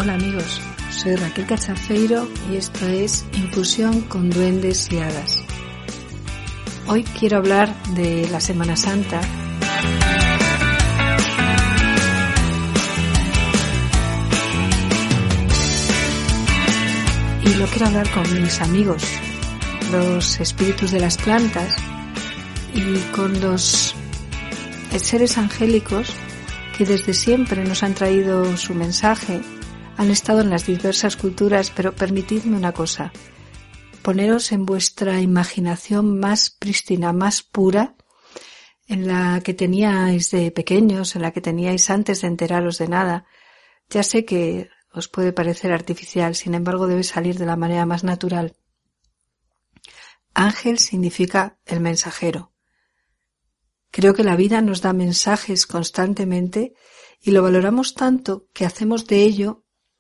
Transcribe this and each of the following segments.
Hola amigos, soy Raquel Cachafeiro y esto es Infusión con Duendes y Hadas. Hoy quiero hablar de la Semana Santa y lo quiero hablar con mis amigos, los espíritus de las plantas y con los seres angélicos que desde siempre nos han traído su mensaje. Han estado en las diversas culturas, pero permitidme una cosa, poneros en vuestra imaginación más prístina, más pura, en la que teníais de pequeños, en la que teníais antes de enteraros de nada. Ya sé que os puede parecer artificial, sin embargo debe salir de la manera más natural. Ángel significa el mensajero. Creo que la vida nos da mensajes constantemente y lo valoramos tanto que hacemos de ello,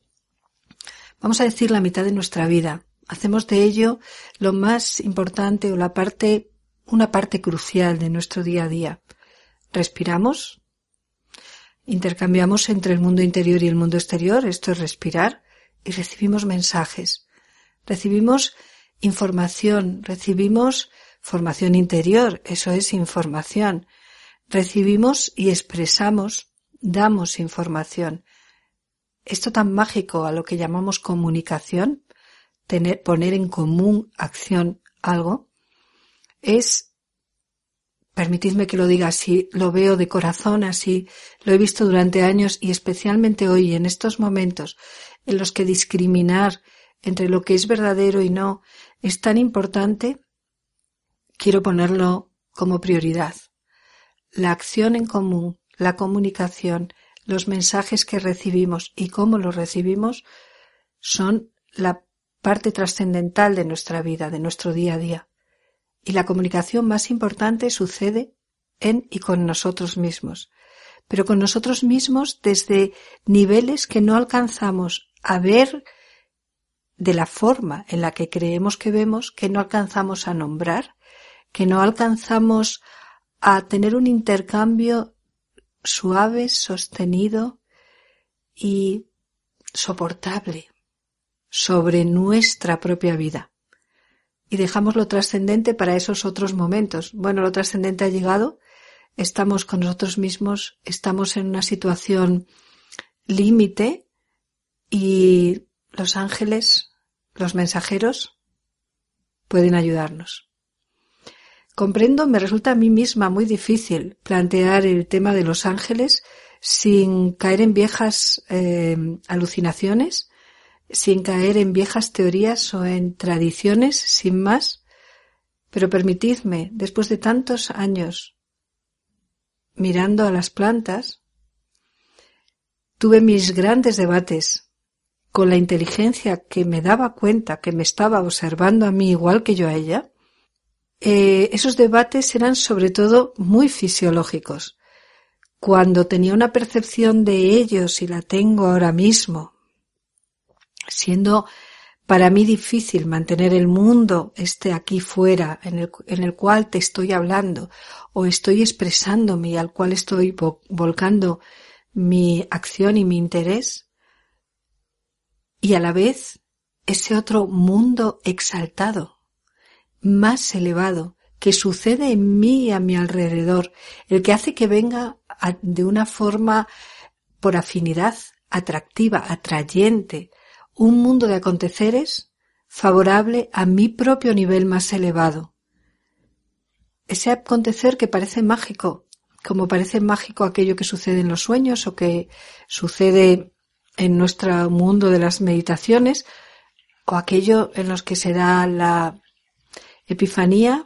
vamos a decir, la mitad de nuestra vida. Hacemos de ello lo más importante o una parte crucial de nuestro día a día. Respiramos, intercambiamos entre el mundo interior y el mundo exterior, esto es respirar, y recibimos mensajes. Recibimos información, recibimos formación interior, eso es información. Recibimos y expresamos, damos información. Esto tan mágico a lo que llamamos comunicación, poner en común acción algo, es, permitidme que lo diga así, lo veo de corazón así, lo he visto durante años y especialmente hoy en estos momentos en los que discriminar entre lo que es verdadero y no es tan importante, quiero ponerlo como prioridad. La acción en común, la comunicación, los mensajes que recibimos y cómo los recibimos son la parte trascendental de nuestra vida, de nuestro día a día. Y la comunicación más importante sucede en y con nosotros mismos. Pero con nosotros mismos desde niveles que no alcanzamos a ver de la forma en la que creemos que vemos, que no alcanzamos a nombrar, que no alcanzamos a tener un intercambio suave, sostenido y soportable sobre nuestra propia vida. Y dejamos lo trascendente para esos otros momentos. Bueno, lo trascendente ha llegado, estamos con nosotros mismos, estamos en una situación límite y los ángeles, los mensajeros, pueden ayudarnos. Comprendo, me resulta a mí misma muy difícil plantear el tema de los ángeles sin caer en viejas alucinaciones, sin caer en viejas teorías o en tradiciones sin más, pero permitidme, después de tantos años mirando a las plantas, tuve mis grandes debates con la inteligencia que me daba cuenta que me estaba observando a mí igual que yo a ella. Esos debates eran sobre todo muy fisiológicos. Cuando tenía una percepción de ellos y la tengo ahora mismo, siendo para mí difícil mantener el mundo aquí fuera en el cual te estoy hablando o estoy expresándome y al cual estoy volcando mi acción y mi interés, y a la vez ese otro mundo exaltado, más elevado, que sucede en mí y a mi alrededor, el que hace que venga de una forma por afinidad atractiva, atrayente, un mundo de aconteceres favorable a mi propio nivel más elevado. Ese acontecer que parece mágico, como parece mágico aquello que sucede en los sueños o que sucede en nuestro mundo de las meditaciones, o aquello en los que se da la epifanía,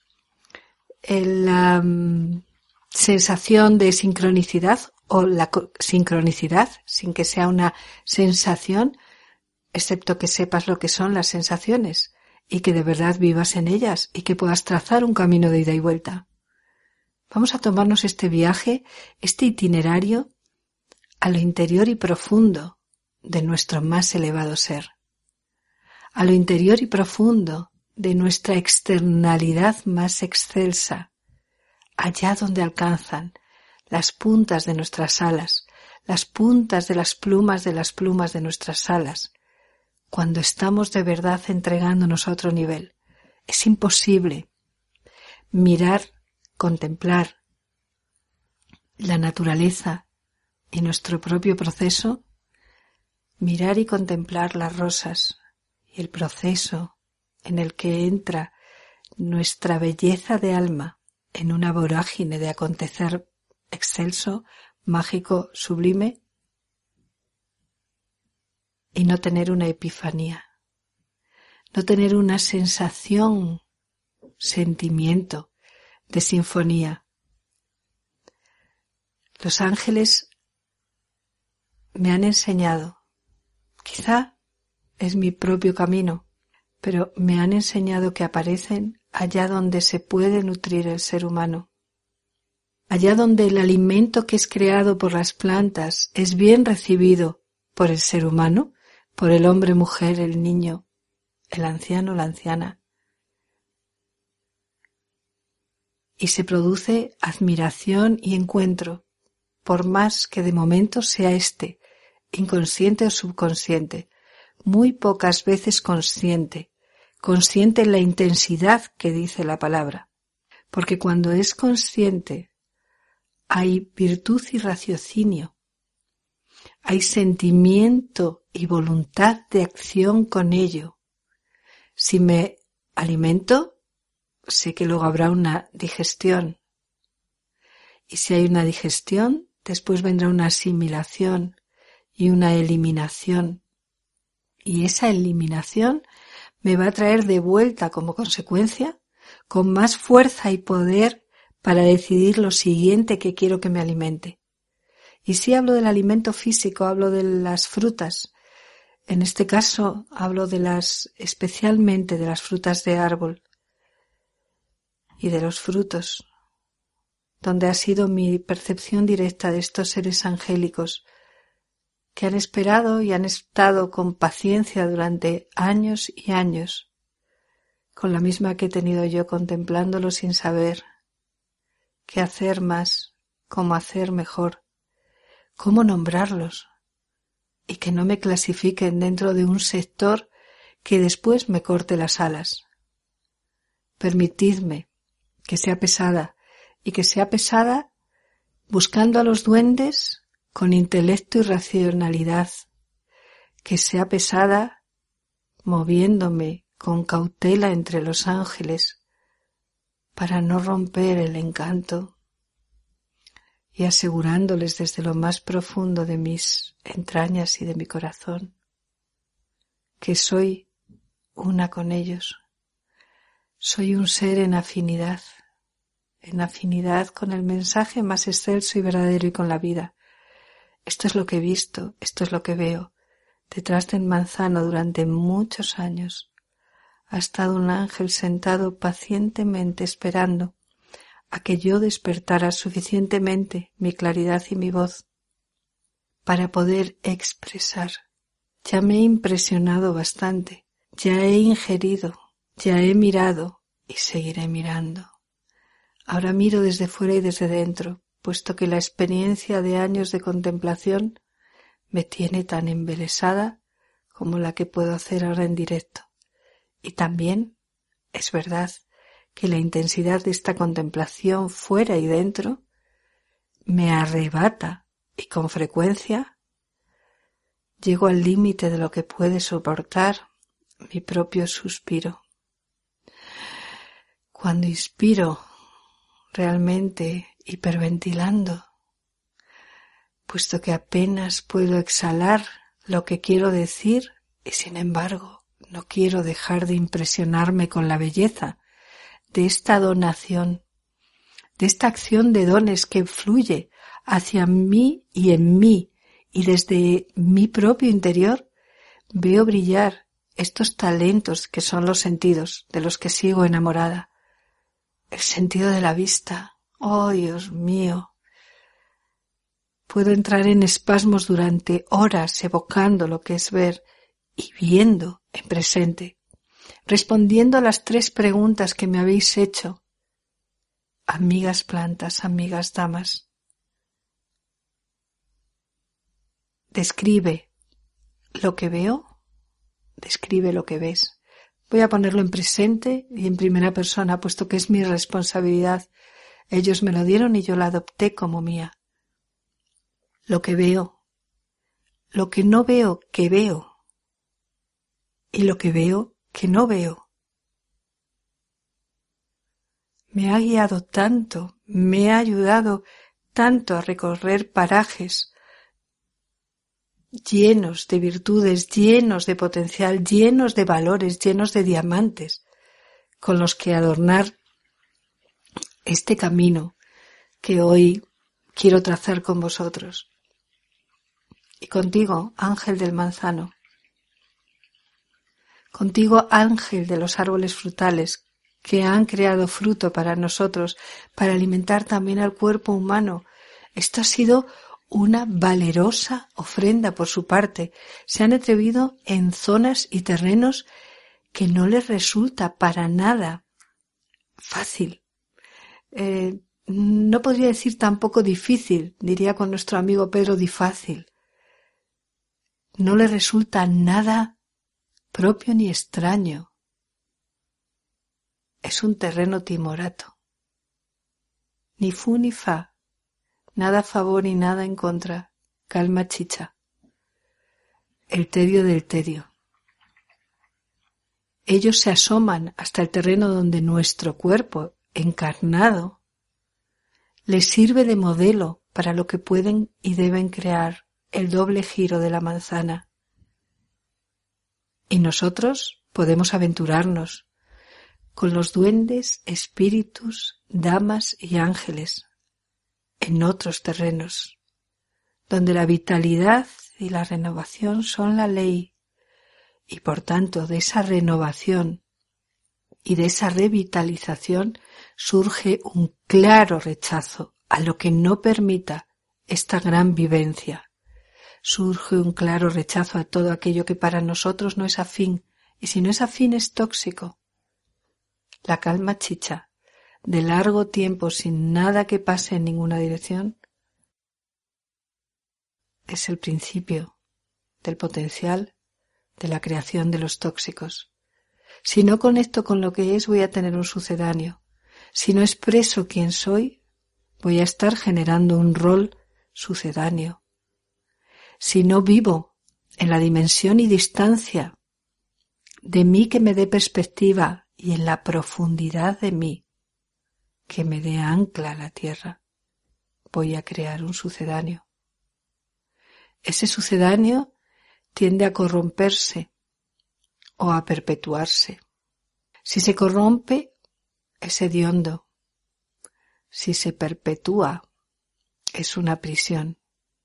la sensación de sincronicidad o la sincronicidad, sin que sea una sensación, excepto que sepas lo que son las sensaciones y que de verdad vivas en ellas y que puedas trazar un camino de ida y vuelta. Vamos a tomarnos este viaje, este itinerario a lo interior y profundo de nuestro más elevado ser, a lo interior y profundo de nuestra externalidad más excelsa, allá donde alcanzan las puntas de nuestras alas, las puntas de las plumas de nuestras alas, cuando estamos de verdad entregándonos a otro nivel. Es imposible mirar, contemplar la naturaleza y nuestro propio proceso, mirar y contemplar las rosas y el proceso en el que entra nuestra belleza de alma en una vorágine de acontecer excelso, mágico, sublime, y no tener una epifanía, no tener una sensación, sentimiento de sinfonía. Los ángeles me han enseñado, quizá es mi propio camino, pero me han enseñado que aparecen allá donde se puede nutrir el ser humano, allá donde el alimento que es creado por las plantas es bien recibido por el ser humano, por el hombre, mujer, el niño, el anciano, la anciana, y se produce admiración y encuentro, por más que de momento sea inconsciente o subconsciente, muy pocas veces consciente en la intensidad que dice la palabra, porque cuando es consciente hay virtud y raciocinio, hay sentimiento y voluntad de acción con ello. Si me alimento, sé que luego habrá una digestión, y si hay una digestión, después vendrá una asimilación y una eliminación, y esa eliminación me va a traer de vuelta como consecuencia con más fuerza y poder para decidir lo siguiente que quiero que me alimente. Y si hablo del alimento físico, hablo de las frutas. En este caso hablo especialmente de las frutas de árbol y de los frutos, donde ha sido mi percepción directa de estos seres angélicos que han esperado y han estado con paciencia durante años y años, con la misma que he tenido yo contemplándolo sin saber qué hacer más, cómo hacer mejor, cómo nombrarlos, y que no me clasifiquen dentro de un sector que después me corte las alas. Permitidme que sea pesada, y que sea pesada buscando a los duendes con intelecto y racionalidad, que sea pesada moviéndome con cautela entre los ángeles para no romper el encanto y asegurándoles desde lo más profundo de mis entrañas y de mi corazón que soy una con ellos, soy un ser en afinidad con el mensaje más excelso y verdadero y con la vida. Esto es lo que he visto, esto es lo que veo. Detrás del manzano durante muchos años ha estado un ángel sentado pacientemente esperando a que yo despertara suficientemente mi claridad y mi voz para poder expresar. Ya me he impresionado bastante, ya he ingerido, ya he mirado y seguiré mirando. Ahora miro desde fuera y desde dentro, puesto que la experiencia de años de contemplación me tiene tan embelesada como la que puedo hacer ahora en directo. Y también es verdad que la intensidad de esta contemplación fuera y dentro me arrebata y con frecuencia llego al límite de lo que puede soportar mi propio suspiro. Cuando inspiro realmente hiperventilando, puesto que apenas puedo exhalar lo que quiero decir y sin embargo no quiero dejar de impresionarme con la belleza de esta donación, de esta acción de dones que fluye hacia mí y en mí, y desde mi propio interior veo brillar estos talentos que son los sentidos de los que sigo enamorada. El sentido de la vista, ¡oh Dios mío! Puedo entrar en espasmos durante horas evocando lo que es ver y viendo en presente, respondiendo a las 3 preguntas que me habéis hecho, amigas plantas, amigas damas. describe lo que veo, describe lo que ves. Voy a ponerlo en presente y en primera persona, puesto que es mi responsabilidad. Ellos me lo dieron y yo la adopté como mía. Lo que veo, lo que no veo que veo, y lo que veo que no veo. Me ha guiado tanto, me ha ayudado tanto a recorrer parajes llenos de virtudes, llenos de potencial, llenos de valores, llenos de diamantes, con los que adornar este camino que hoy quiero trazar con vosotros. Y contigo, ángel del manzano, contigo, ángel de los árboles frutales que han creado fruto para nosotros, para alimentar también al cuerpo humano. Esto ha sido una valerosa ofrenda por su parte. Se han atrevido en zonas y terrenos que no les resulta para nada fácil. No podría decir tampoco difícil, diría con nuestro amigo Pedro difácil. No les resulta nada propio ni extraño. Es un terreno timorato. Ni fu ni fa. Nada a favor y nada en contra. Calma chicha. El tedio del tedio. Ellos se asoman hasta el terreno donde nuestro cuerpo, encarnado, les sirve de modelo para lo que pueden y deben crear, el doble giro de la manzana. Y nosotros podemos aventurarnos con los duendes, espíritus, damas y ángeles en otros terrenos, donde la vitalidad y la renovación son la ley, y por tanto de esa renovación y de esa revitalización surge un claro rechazo a lo que no permita esta gran vivencia. Surge un claro rechazo a todo aquello que para nosotros no es afín, y si no es afín es tóxico. La calma chicha, de largo tiempo sin nada que pase en ninguna dirección, es el principio del potencial de la creación de los tóxicos. Si no conecto con lo que es, voy a tener un sucedáneo. Si no expreso quién soy, voy a estar generando un rol sucedáneo. Si no vivo en la dimensión y distancia de mí que me dé perspectiva y en la profundidad de mí que me dé ancla a la tierra, voy a crear un sucedáneo. Ese sucedáneo tiende a corromperse o a perpetuarse. Si se corrompe, es hediondo. Si se perpetúa, es una prisión.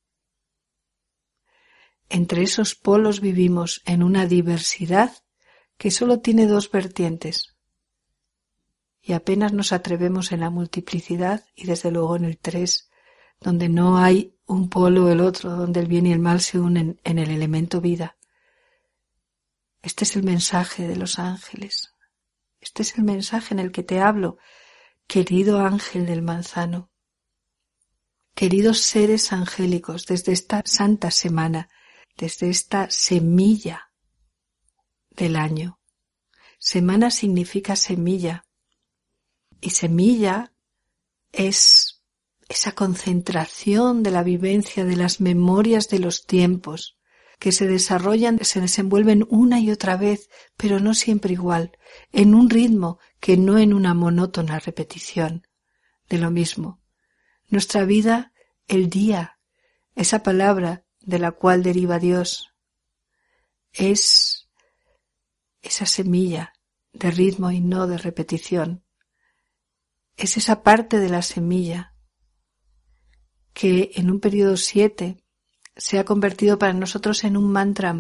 Entre esos polos vivimos en una diversidad que solo tiene dos vertientes, y apenas nos atrevemos en la multiplicidad y desde luego en el tres, donde no hay un polo o el otro, donde el bien y el mal se unen en el elemento vida. Este es el mensaje de los ángeles. Este es el mensaje en el que te hablo, querido ángel del manzano. Queridos seres angélicos, desde esta santa semana, desde esta semilla del año. Semana significa semilla. Y semilla es esa concentración de la vivencia de las memorias de los tiempos que se desarrollan, se desenvuelven una y otra vez, pero no siempre igual, en un ritmo que no en una monótona repetición de lo mismo. Nuestra vida, el día, esa palabra de la cual deriva Dios, es esa semilla de ritmo y no de repetición. Es esa parte de la semilla que en un periodo 7 se ha convertido para nosotros en un mantra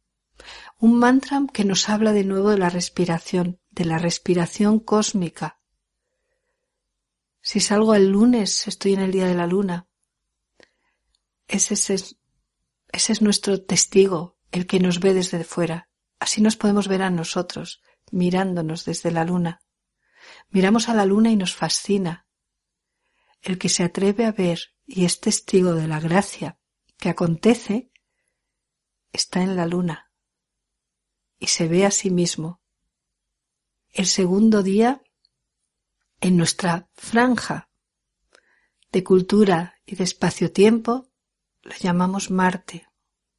que nos habla de nuevo de la respiración cósmica. Si salgo el lunes, estoy en el día de la luna. Ese es nuestro testigo, el que nos ve desde fuera. Así nos podemos ver a nosotros, mirándonos desde la luna. Miramos a la luna y nos fascina. El que se atreve a ver y es testigo de la gracia que acontece está en la luna y se ve a sí mismo. El segundo día, en nuestra franja de cultura y de espacio-tiempo, lo llamamos Marte.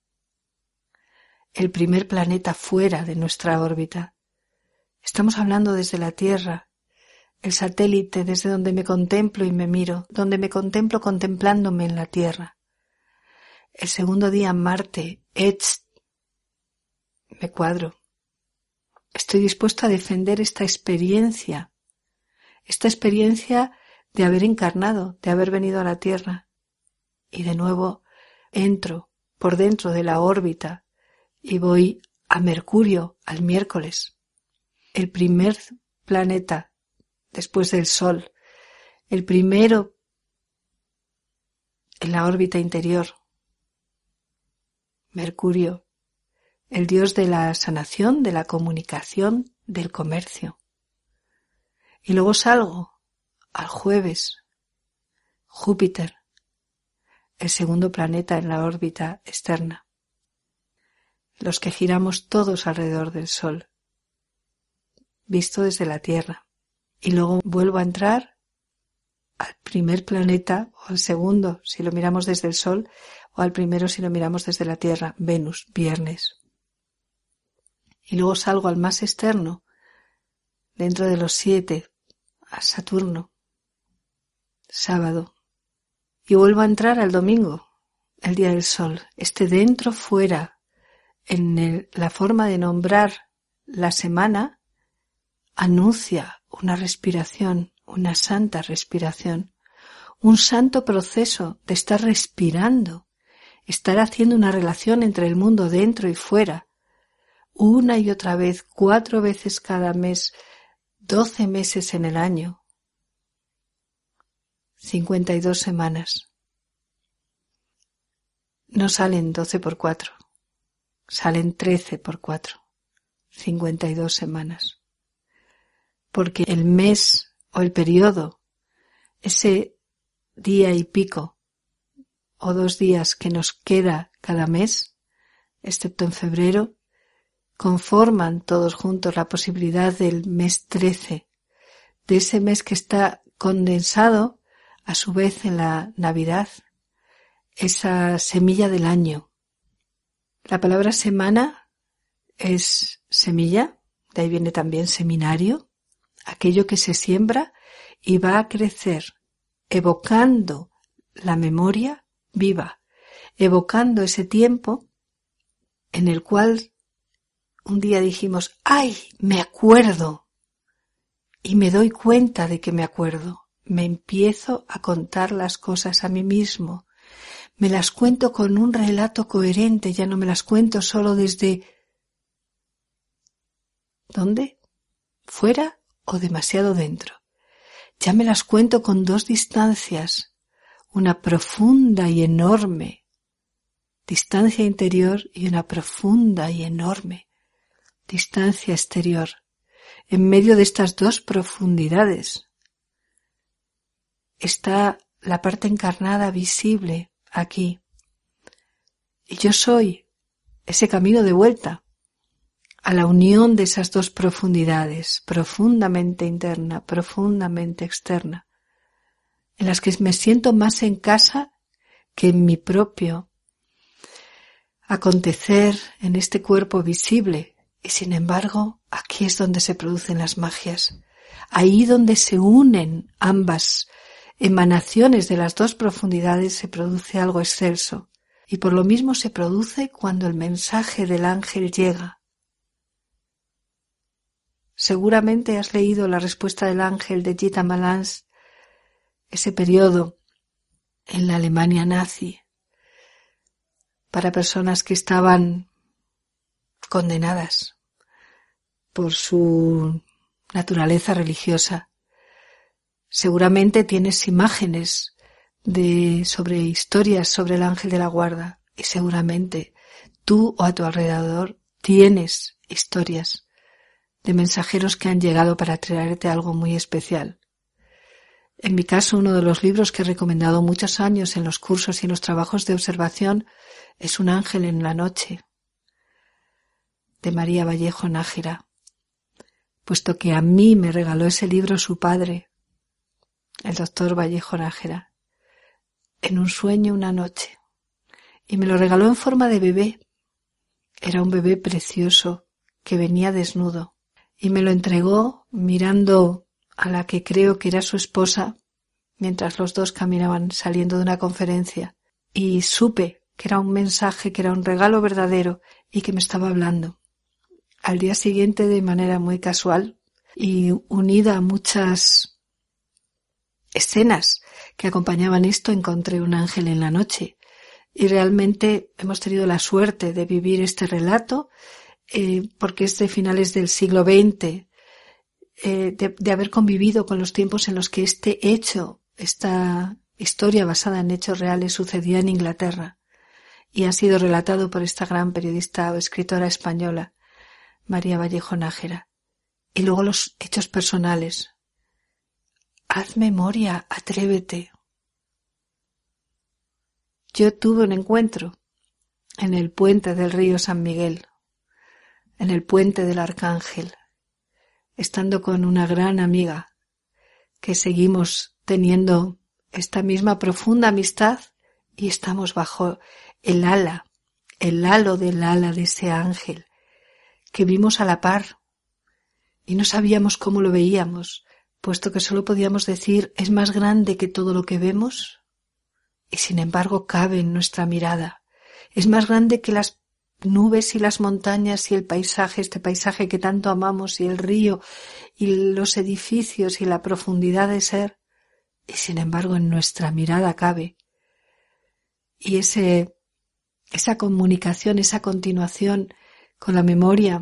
El primer planeta fuera de nuestra órbita. Estamos hablando desde la Tierra, el satélite desde donde me contemplo y me miro, donde me contemplo contemplándome en la Tierra. El segundo día Marte, me cuadro. Estoy dispuesto a defender esta experiencia de haber encarnado, de haber venido a la Tierra. Y de nuevo entro por dentro de la órbita y voy a Mercurio, al miércoles, el primer planeta después del Sol, el primero en la órbita interior. Mercurio, el dios de la sanación, de la comunicación, del comercio. Y luego salgo al jueves, Júpiter, el segundo planeta en la órbita externa, los que giramos todos alrededor del Sol, visto desde la Tierra. Y luego vuelvo a entrar al primer planeta, o al segundo si lo miramos desde el Sol, o al primero si lo miramos desde la Tierra, Venus, viernes. Y luego salgo al más externo, dentro de los 7, a Saturno, sábado. Y vuelvo a entrar al domingo, el día del Sol. Dentro fuera, en la forma de nombrar la semana, anuncia una respiración, una santa respiración, un santo proceso de estar respirando, estar haciendo una relación entre el mundo dentro y fuera, una y otra vez, 4 veces cada mes, 12 meses en el año, 52 semanas. No salen 12 por 4, salen 13 por 4, 52 semanas. Porque el mes o el periodo, ese día y pico o 2 días que nos queda cada mes, excepto en febrero, conforman todos juntos la posibilidad del mes 13, de ese mes que está condensado a su vez en la Navidad, esa semilla del año. La palabra semana es semilla, de ahí viene también seminario, aquello que se siembra y va a crecer, evocando la memoria viva, evocando ese tiempo en el cual un día dijimos, ¡ay, me acuerdo! Y me doy cuenta de que me acuerdo. Me empiezo a contar las cosas a mí mismo. Me las cuento con un relato coherente, ya no me las cuento solo desde... ¿Dónde? ¿Fuera o demasiado dentro? Ya me las cuento con 2 distancias, una profunda y enorme distancia interior y una profunda y enorme distancia exterior. En medio de estas 2 profundidades está la parte encarnada visible aquí. Y yo soy ese camino de vuelta a la unión de esas 2 profundidades, profundamente interna, profundamente externa, en las que me siento más en casa que en mi propio acontecer en este cuerpo visible. Y sin embargo, aquí es donde se producen las magias, ahí donde se unen ambas emanaciones de las 2 profundidades se produce algo excelso, y por lo mismo se produce cuando el mensaje del ángel llega. Seguramente has leído la respuesta del ángel de Gita Malans, ese periodo en la Alemania nazi, para personas que estaban condenadas por su naturaleza religiosa. Seguramente tienes imágenes sobre historias sobre el ángel de la guarda, y seguramente tú o a tu alrededor tienes historias de mensajeros que han llegado para traerte algo muy especial. En mi caso, uno de los libros que he recomendado muchos años en los cursos y en los trabajos de observación es Un ángel en la noche, de María Vallejo Nájera, puesto que a mí me regaló ese libro su padre, el doctor Vallejo Nájera, en un sueño una noche, y me lo regaló en forma de bebé. Era un bebé precioso que venía desnudo, y me lo entregó mirando a la que creo que era su esposa, mientras los dos caminaban saliendo de una conferencia, y supe que era un mensaje, que era un regalo verdadero y que me estaba hablando. Al día siguiente, de manera muy casual y unida a muchas escenas que acompañaban esto, encontré un ángel en la noche, y realmente hemos tenido la suerte de vivir este relato, porque es de finales del siglo XX, de haber convivido con los tiempos en los que este hecho, esta historia basada en hechos reales, sucedía en Inglaterra, y ha sido relatado por esta gran periodista o escritora española, María Vallejo Nájera. Y luego los hechos personales. Haz memoria, atrévete. Yo tuve un encuentro en el puente del río San Miguel, en el puente del Arcángel, estando con una gran amiga que seguimos teniendo esta misma profunda amistad, y estamos bajo el halo del ala de ese ángel que vimos a la par, y no sabíamos cómo lo veíamos, puesto que solo podíamos decir es más grande que todo lo que vemos, y sin embargo cabe en nuestra mirada. Es más grande que las nubes y las montañas y el paisaje, este paisaje que tanto amamos, y el río y los edificios y la profundidad de ser, y sin embargo en nuestra mirada cabe. Y esa comunicación, esa continuación con la memoria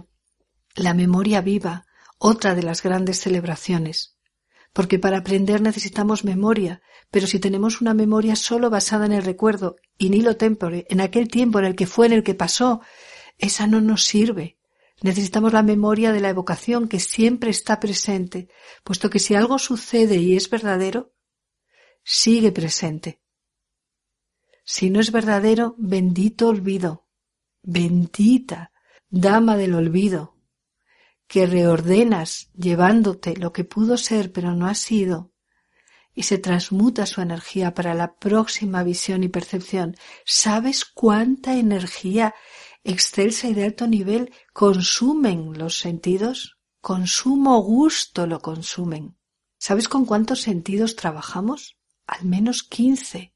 viva, otra de las grandes celebraciones. Porque para aprender necesitamos memoria, pero si tenemos una memoria solo basada en el recuerdo, in illo tempore, en aquel tiempo en el que fue, en el que pasó, esa no nos sirve. Necesitamos la memoria de la evocación, que siempre está presente, puesto que si algo sucede y es verdadero, sigue presente. Si no es verdadero, bendito olvido, bendita dama del olvido, que reordenas llevándote lo que pudo ser pero no ha sido, y se transmuta su energía para la próxima visión y percepción. ¿Sabes cuánta energía excelsa y de alto nivel consumen los sentidos? Con sumo gusto lo consumen. ¿Sabes con cuántos sentidos trabajamos? Al menos 15.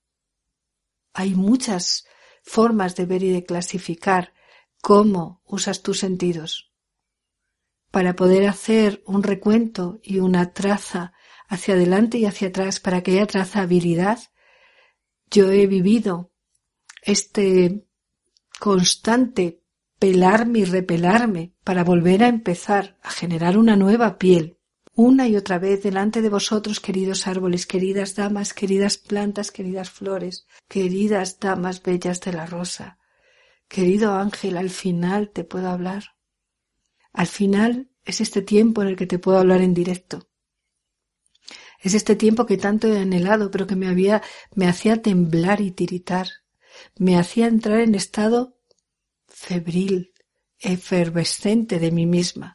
Hay muchas formas de ver y de clasificar cómo usas tus sentidos. Para poder hacer un recuento y una traza hacia adelante y hacia atrás, para que haya trazabilidad, yo he vivido este constante pelarme y repelarme para volver a empezar a generar una nueva piel, una y otra vez delante de vosotros, queridos árboles, queridas damas, queridas plantas, queridas flores, queridas damas bellas de la rosa. Querido ángel, al final te puedo hablar. Al final es este tiempo en el que te puedo hablar en directo. Es este tiempo que tanto he anhelado, pero que me hacía temblar y tiritar. Me hacía entrar en estado febril, efervescente de mí misma.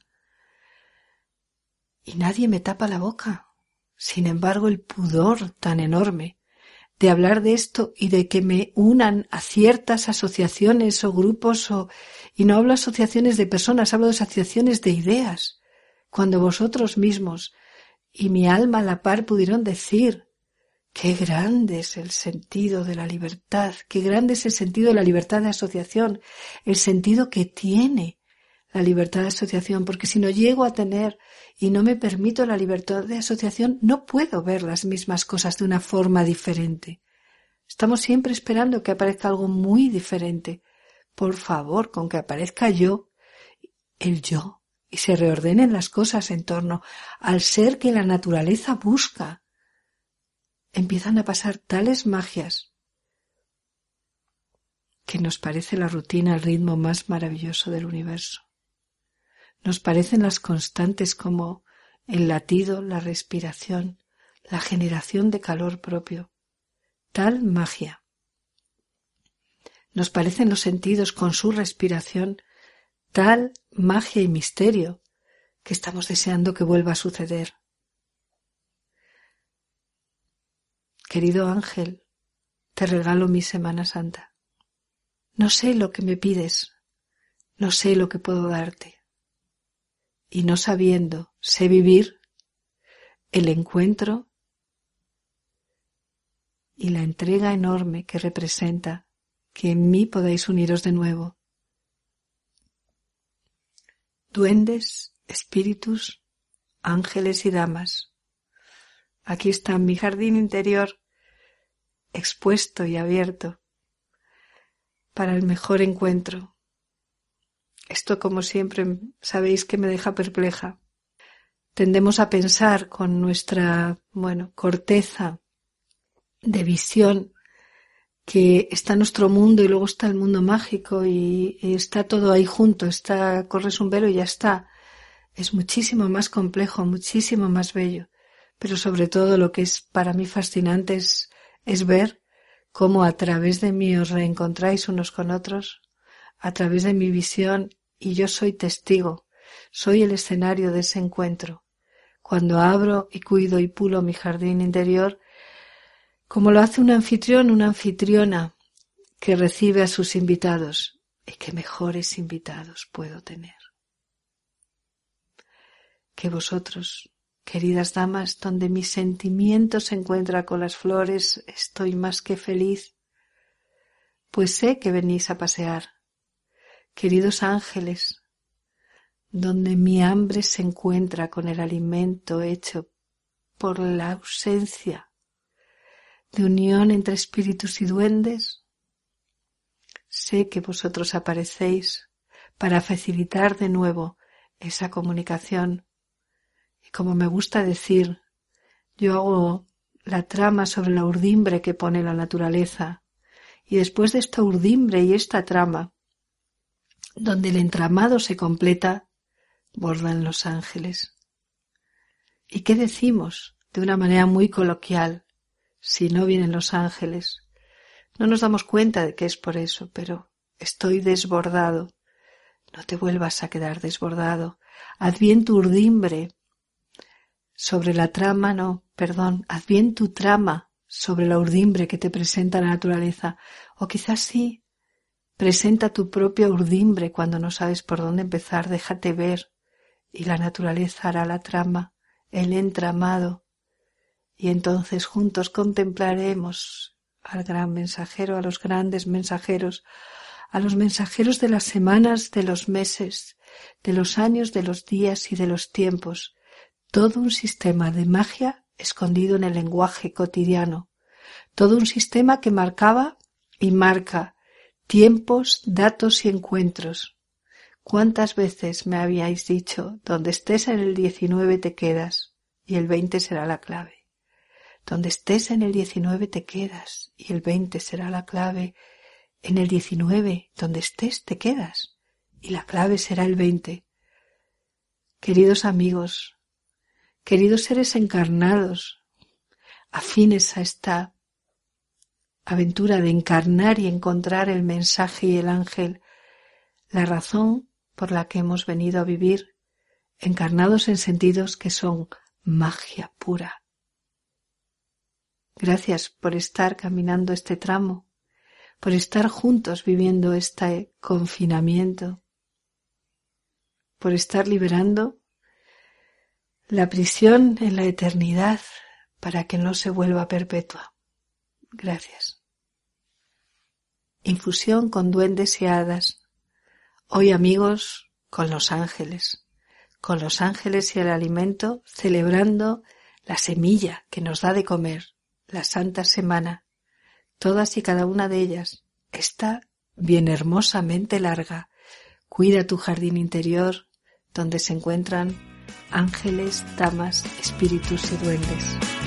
Y nadie me tapa la boca. Sin embargo, el pudor tan enorme de hablar de esto y de que me unan a ciertas asociaciones o grupos, y no hablo de asociaciones de personas, hablo de asociaciones de ideas, cuando vosotros mismos y mi alma a la par pudieron decir: qué grande es el sentido de la libertad, qué grande es el sentido de la libertad de asociación, el sentido que tiene la libertad de asociación, porque si no llego a tener y no me permito la libertad de asociación, no puedo ver las mismas cosas de una forma diferente. Estamos siempre esperando que aparezca algo muy diferente. Por favor, con que aparezca el yo, y se reordenen las cosas en torno al ser que la naturaleza busca, empiezan a pasar tales magias que nos parece la rutina el ritmo más maravilloso del universo. Nos parecen las constantes como el latido, la respiración, la generación de calor propio. Tal magia. Nos parecen los sentidos con su respiración tal magia y misterio que estamos deseando que vuelva a suceder. Querido ángel, te regalo mi Semana Santa. No sé lo que me pides, no sé lo que puedo darte. Y no sabiendo, sé vivir el encuentro y la entrega enorme que representa que en mí podáis uniros de nuevo. Duendes, espíritus, ángeles y damas. Aquí está mi jardín interior expuesto y abierto para el mejor encuentro. Esto, como siempre, sabéis que me deja perpleja. Tendemos a pensar con nuestra, corteza de visión que está nuestro mundo y luego está el mundo mágico y está todo ahí junto, corres un velo y ya está. Es muchísimo más complejo, muchísimo más bello, pero sobre todo lo que es para mí fascinante es ver cómo a través de mí os reencontráis unos con otros, a través de mi visión, y yo soy testigo, soy el escenario de ese encuentro. Cuando abro y cuido y pulo mi jardín interior, como lo hace un anfitrión, una anfitriona que recibe a sus invitados. ¿Y qué mejores invitados puedo tener? Que vosotros, queridas damas, donde mi sentimiento se encuentra con las flores, estoy más que feliz, pues sé que venís a pasear. Queridos ángeles, donde mi hambre se encuentra con el alimento hecho por la ausencia de unión entre espíritus y duendes, sé que vosotros aparecéis para facilitar de nuevo esa comunicación. Y como me gusta decir, yo hago la trama sobre la urdimbre que pone la naturaleza, y después de esta urdimbre y esta trama, donde el entramado se completa, bordan los ángeles. ¿Y qué decimos de una manera muy coloquial? Si no vienen los ángeles, no nos damos cuenta de que es por eso, pero estoy desbordado. No te vuelvas a quedar desbordado. Haz bien tu urdimbre sobre la trama, haz bien tu trama sobre la urdimbre que te presenta la naturaleza. O quizás sí, presenta tu propia urdimbre cuando no sabes por dónde empezar, déjate ver y la naturaleza hará la trama, el entramado. Y entonces juntos contemplaremos al gran mensajero, a los grandes mensajeros, a los mensajeros de las semanas, de los meses, de los años, de los días y de los tiempos. Todo un sistema de magia escondido en el lenguaje cotidiano. Todo un sistema que marcaba y marca tiempos, datos y encuentros. ¿Cuántas veces me habíais dicho, donde estés en el 19 te quedas y el 20 será la clave? Donde estés en el 19 te quedas y el 20 será la clave. En el 19, donde estés te quedas y la clave será el 20. Queridos amigos, queridos seres encarnados, afines a esta aventura de encarnar y encontrar el mensaje y el ángel, la razón por la que hemos venido a vivir, encarnados en sentidos que son magia pura. Gracias por estar caminando este tramo, por estar juntos viviendo este confinamiento, por estar liberando la prisión en la eternidad para que no se vuelva perpetua. Gracias. Infusión con duendes y hadas. Hoy, amigos, con los ángeles y el alimento, celebrando la semilla que nos da de comer, la Santa Semana, todas y cada una de ellas. Está bien hermosamente larga. Cuida tu jardín interior, donde se encuentran ángeles, damas, espíritus y duendes.